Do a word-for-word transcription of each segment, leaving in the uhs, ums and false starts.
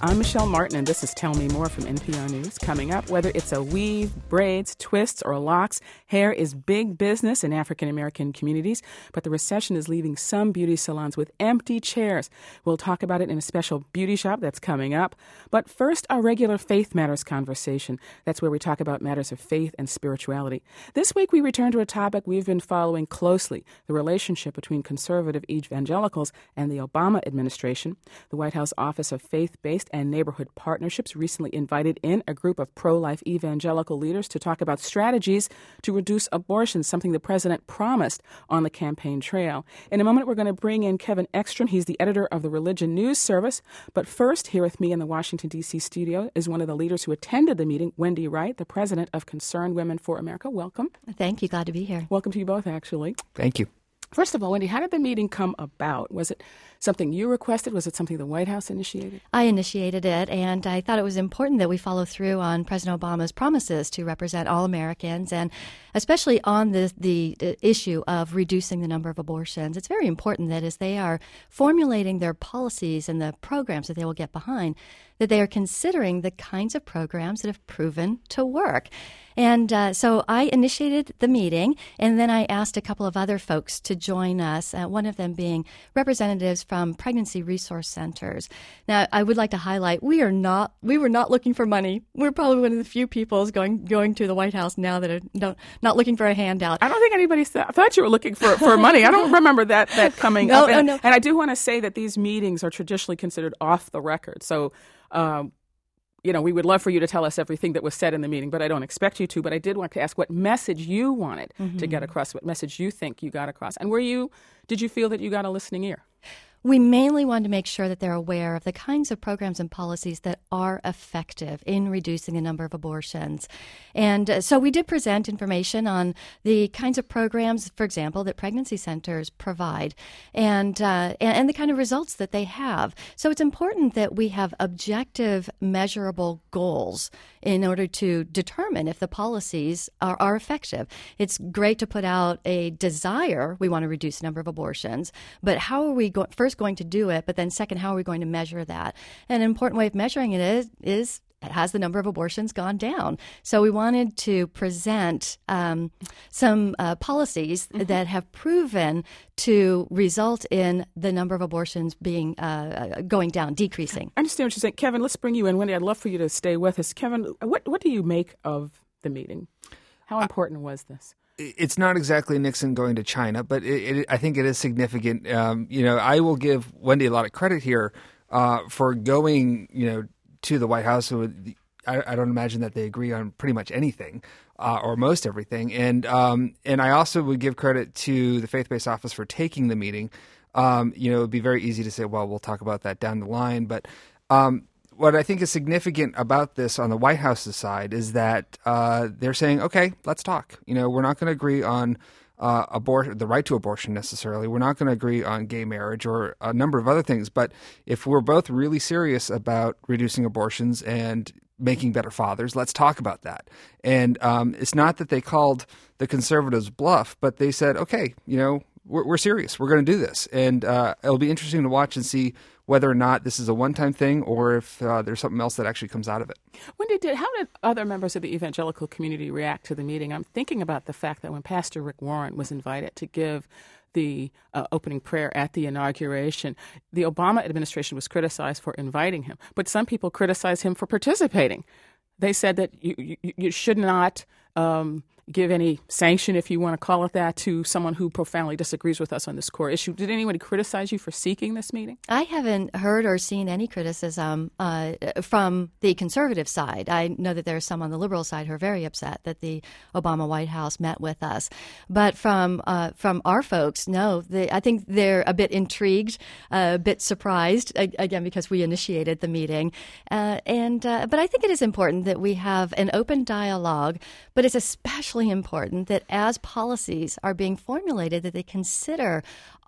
I'm Michelle Martin, and this is Tell Me More from N P R News. Coming up, whether it's a weave, braids, twists, or locks, hair is big business in African-American communities, but the recession is leaving some beauty salons with empty chairs. We'll talk about it in a special beauty shop that's coming up. But first, our regular Faith Matters conversation. That's where we talk about matters of faith and spirituality. This week, we return to a topic we've been following closely, the relationship between conservative evangelicals and the Obama administration. The White House Office of Faith-Based and Neighborhood Partnerships recently invited in a group of pro-life evangelical leaders to talk about strategies to reduce abortion, something the president promised on the campaign trail. In a moment, we're going to bring in Kevin Ekstrom. He's the editor of the Religion News Service. But first, here with me in the Washington, D C studio is one of the leaders who attended the meeting, Wendy Wright, the president of Concerned Women for America. Welcome. Thank you. Glad to be here. Welcome to you both, actually. Thank you. First of all, Wendy, how did the meeting come about? Was it something you requested? Was it something the White House initiated? I initiated it, and I thought it was important that we follow through on President Obama's promises to represent all Americans, and especially on the, the issue of reducing the number of abortions. It's very important that as they are formulating their policies and the programs that they will get behind, that they are considering the kinds of programs that have proven to work. And uh, so I initiated the meeting, and then I asked a couple of other folks to join us, uh, one of them being representatives from pregnancy resource centers. Now, I would like to highlight, we are not, we were not looking for money. We're probably one of the few people going going to the White House now that are don't, not looking for a handout. I don't think anybody th- thought you were looking for, for money. I don't remember that, that coming no, up. And, no, no. and I do want to say that these meetings are traditionally considered off the record. So, um, you know, we would love for you to tell us everything that was said in the meeting, but I don't expect you to. But I did want to ask what message you wanted mm-hmm. to get across, what message you think you got across. And were you, did you feel that you got a listening ear? We mainly wanted to make sure that they're aware of the kinds of programs and policies that are effective in reducing the number of abortions. And uh, so we did present information on the kinds of programs, for example, that pregnancy centers provide and, uh, and, and the kind of results that they have. So it's important that we have objective, measurable goals in order to determine if the policies are, are effective. It's great to put out a desire, we want to reduce the number of abortions, but how are we going, first going to do it, but then second, how are we going to measure that? And an important way of measuring it is, is has the number of abortions gone down? So we wanted to present um, some uh, policies mm-hmm. that have proven to result in the number of abortions being uh, going down, decreasing. I understand what you're saying. Kevin, let's bring you in. Wendy, I'd love for you to stay with us. Kevin, what, what do you make of the meeting? How important uh, was this? It's not exactly Nixon going to China, but it, it, I think it is significant. Um, you know, I will give Wendy a lot of credit here uh, for going, you know, to the White House. So I, I don't imagine that they agree on pretty much anything uh, or most everything. And um, and I also would give credit to the Faith-Based Office for taking the meeting. Um, you know, it would be very easy to say, well, we'll talk about that down the line. But um, what I think is significant about this on the White House's side is that uh, they're saying, okay, let's talk. You know, we're not going to agree on uh, abort- the right to abortion necessarily. We're not going to agree on gay marriage or a number of other things. But if we're both really serious about reducing abortions and making better fathers, let's talk about that. And um, it's not that they called the conservatives bluff, but they said, okay, you know, we're, we're serious. We're going to do this. And uh, it'll be interesting to watch and see whether or not this is a one-time thing or if uh, there's something else that actually comes out of it. Wendy, did, how did other members of the evangelical community react to the meeting? I'm thinking about the fact that when Pastor Rick Warren was invited to give the uh, opening prayer at the inauguration, the Obama administration was criticized for inviting him, but some people criticized him for participating. They said that you, you, you should not um, give any sanction, if you want to call it that, to someone who profoundly disagrees with us on this core issue. Did anybody criticize you for seeking this meeting? I haven't heard or seen any criticism uh, from the conservative side. I know that there are some on the liberal side who are very upset that the Obama White House met with us. But from uh, from our folks, no, they, I think they're a bit intrigued, uh, a bit surprised, again, because we initiated the meeting. Uh, and uh, But I think it is important that we have an open dialogue, but it's especially important that as policies are being formulated, that they consider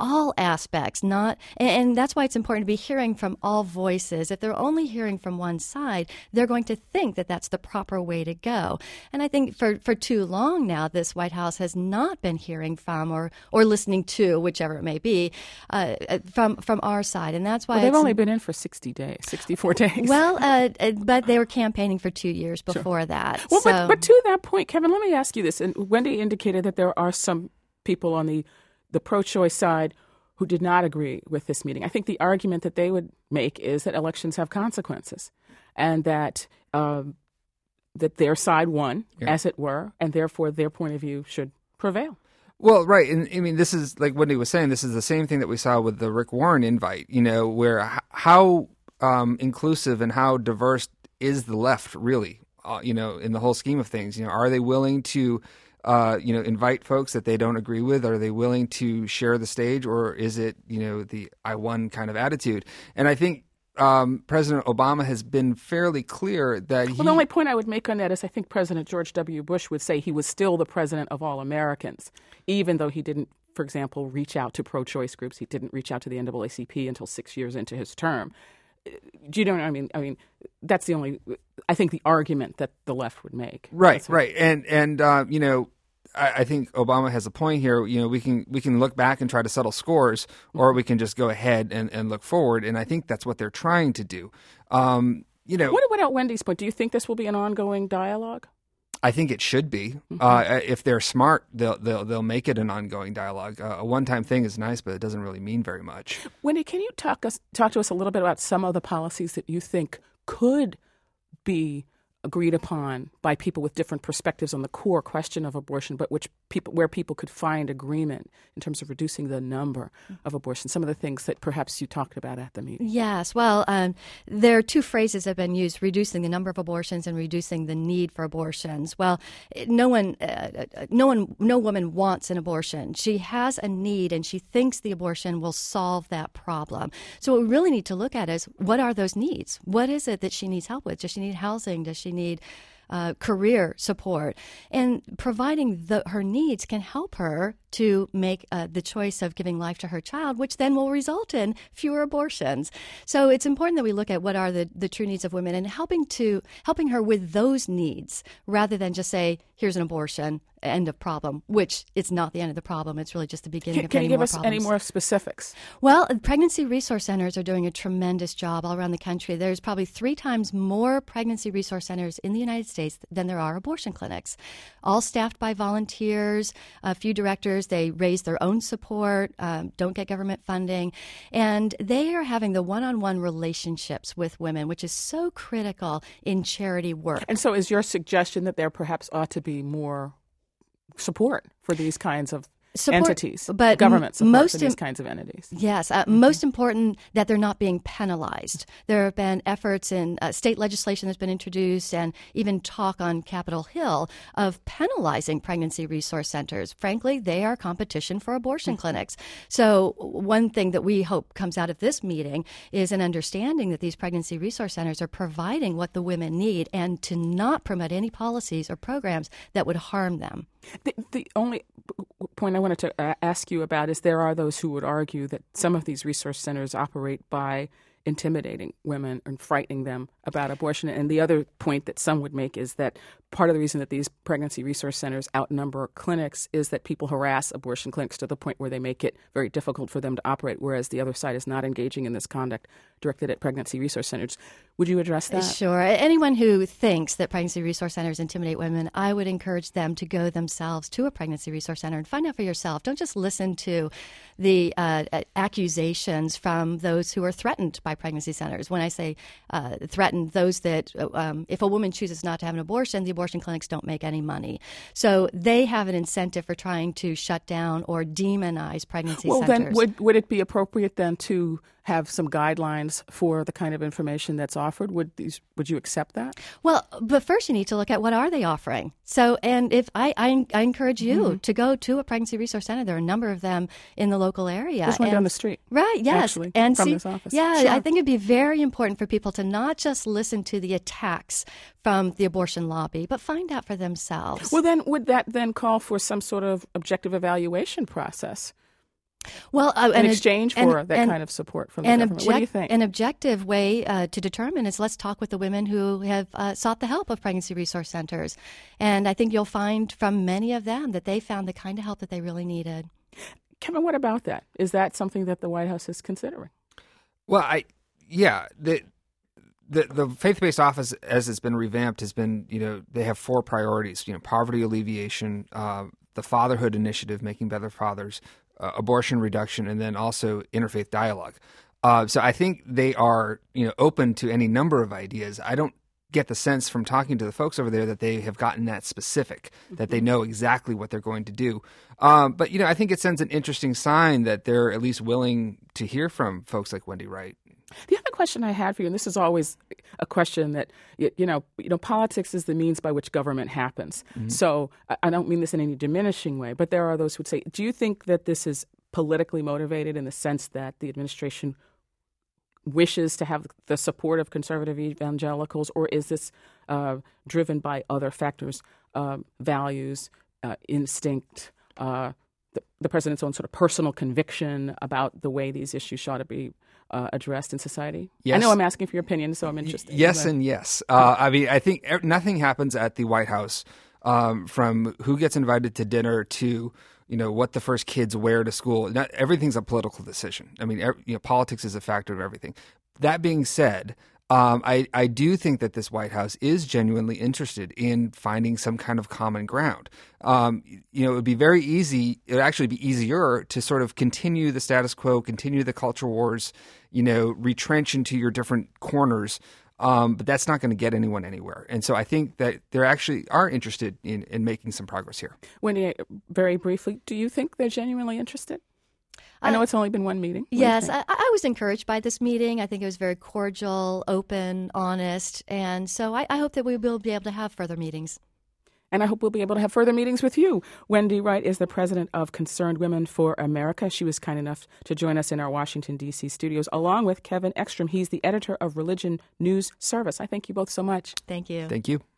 all aspects, not, and, and that's why it's important to be hearing from all voices. If they're only hearing from one side, they're going to think that that's the proper way to go. And I think for, for too long now, this White House has not been hearing from or, or listening to, whichever it may be, uh, from from our side. And that's why well, they've it's, only been in for sixty days, sixty-four days. Well, uh, but they were campaigning for two years before sure. that. Well, so. but, but to that point, Kevin, let me ask you this. And Wendy indicated that there are some people on the, the pro-choice side who did not agree with this meeting. I think the argument that they would make is that elections have consequences and that um, that their side won, yeah. as it were, and therefore their point of view should prevail. Well, right. And I mean, this is, like Wendy was saying, this is the same thing that we saw with the Rick Warren invite, you know, where h- how um, inclusive and how diverse is the left really, uh, you know, in the whole scheme of things? You know, are they willing to, uh, you know, invite folks that they don't agree with? Are they willing to share the stage, or is it, you know, the I won kind of attitude? And I think Um, President Obama has been fairly clear that he... Well, the only point I would make on that is I think President George W. Bush would say he was still the president of all Americans, even though he didn't, for example, reach out to pro-choice groups. He didn't reach out to the N double A C P until six years into his term. Do you know what I mean? I mean, that's the only, I think, the argument that the left would make. Right, right. And, and uh, you know, I think Obama has a point here. You know, we can we can look back and try to settle scores, or we can just go ahead and, and look forward. And I think that's what they're trying to do. Um, you know, what about Wendy's point? Do you think this will be an ongoing dialogue? I think it should be. Mm-hmm. Uh, if they're smart, they'll they'll they'll make it an ongoing dialogue. Uh, a one-time thing is nice, but it doesn't really mean very much. Wendy, can you talk us talk to us a little bit about some of the policies that you think could be agreed upon by people with different perspectives on the core question of abortion, but which people where people could find agreement in terms of reducing the number of abortions, some of the things that perhaps you talked about at the meeting? Yes. Well, um, there are two phrases that have been used, reducing the number of abortions and reducing the need for abortions. Well, no one, uh, no one, no woman wants an abortion. She has a need and she thinks the abortion will solve that problem. So what we really need to look at is, what are those needs? What is it that she needs help with? Does she need housing? Does she need uh, career support? And providing the, her needs can help her to make uh, the choice of giving life to her child, which then will result in fewer abortions. So it's important that we look at what are the, the true needs of women and helping to helping her with those needs, rather than just say, here's an abortion, end of problem, which it's not the end of the problem. It's really just the beginning Can, of can many you give more us problems. any more specifics? Well, pregnancy resource centers are doing a tremendous job all around the country. There's probably three times more pregnancy resource centers in the United States than there are abortion clinics, all staffed by volunteers, a few directors. They raise their own support, um, don't get government funding, and they are having the one-on-one relationships with women, which is so critical in charity work. And so is your suggestion that there perhaps ought to be more support for these kinds of Support, entities, but government support most for these im- kinds of entities? Yes. Uh, mm-hmm. Most important that they're not being penalized. There have been efforts in uh, state legislation that's been introduced, and even talk on Capitol Hill of penalizing pregnancy resource centers. Frankly, they are competition for abortion mm-hmm. clinics. So one thing that we hope comes out of this meeting is an understanding that these pregnancy resource centers are providing what the women need, and to not promote any policies or programs that would harm them. The, the only point I wanted to uh, ask you about is there are those who would argue that some of these resource centers operate by intimidating women and frightening them about abortion. And the other point that some would make is that part of the reason that these pregnancy resource centers outnumber clinics is that people harass abortion clinics to the point where they make it very difficult for them to operate, whereas the other side is not engaging in this conduct directed at pregnancy resource centers. Would you address that? Sure. Anyone who thinks that pregnancy resource centers intimidate women, I would encourage them to go themselves to a pregnancy resource center and find out for yourself. Don't just listen to the uh, accusations from those who are threatened by pregnancy centers. When I say uh, threatened, those that um, if a woman chooses not to have an abortion, the abortion clinics don't make any money. So they have an incentive for trying to shut down or demonize pregnancy well, centers. Well, then would, would it be appropriate then to have some guidelines for the kind of information that's offered? Would these would you accept that? Well, but first you need to look at what are they offering. So, and if I I, I encourage you mm-hmm. to go to a pregnancy resource center. There are a number of them in the local area. There's one and, down the street, right? Yes, actually, and from see, this office. Yeah, sure. I think it'd be very important for people to not just listen to the attacks from the abortion lobby, but find out for themselves. Well, then would that then call for some sort of objective evaluation process? Well, uh, in an, exchange and, for that and, kind of support from the an government? Object, what do you think? An objective way uh, to determine is let's talk with the women who have uh, sought the help of pregnancy resource centers. And I think you'll find from many of them that they found the kind of help that they really needed. Kevin, what about that? Is that something that the White House is considering? Well, I yeah, the the, the faith-based office, as it's been revamped, has been, you know, they have four priorities, you know, poverty alleviation, uh, the fatherhood initiative, making better fathers, uh, abortion reduction, and then also interfaith dialogue. Uh, so I think they are, you know, open to any number of ideas. I don't get the sense from talking to the folks over there that they have gotten that specific, that they know exactly what they're going to do. Um, but, you know, I think it sends an interesting sign that they're at least willing to hear from folks like Wendy Wright. The other question I had for you, and this is always a question that, you know, you know, politics is the means by which government happens. Mm-hmm. So I don't mean this in any diminishing way, but there are those who would say, do you think that this is politically motivated in the sense that the administration wishes to have the support of conservative evangelicals, or is this uh, driven by other factors, uh, values, uh, instinct, uh, the, the president's own sort of personal conviction about the way these issues ought to be uh, addressed in society? Yes. I know I'm asking for your opinion, so I'm interested. Yes and yes. Uh, I mean, I think nothing happens at the White House, um, from who gets invited to dinner to, you know, what the first kids wear to school. Not, everything's a political decision. I mean, every, you know, politics is a factor of everything. That being said, um, I, I do think that this White House is genuinely interested in finding some kind of common ground. Um, you know, it would be very easy, it would actually be easier to sort of continue the status quo, continue the culture wars, you know, retrench into your different corners. Um, but that's not going to get anyone anywhere. And so I think that they actually are interested in, in making some progress here. Wendy, very briefly, do you think they're genuinely interested? I know it's only been one meeting. What yes, I, I was encouraged by this meeting. I think it was very cordial, open, honest. And so I, I hope that we will be able to have further meetings. And I hope we'll be able to have further meetings with you. Wendy Wright is the president of Concerned Women for America. She was kind enough to join us in our Washington, D C studios, along with Kevin Ekstrom. He's the editor of Religion News Service. I thank you both so much. Thank you. Thank you.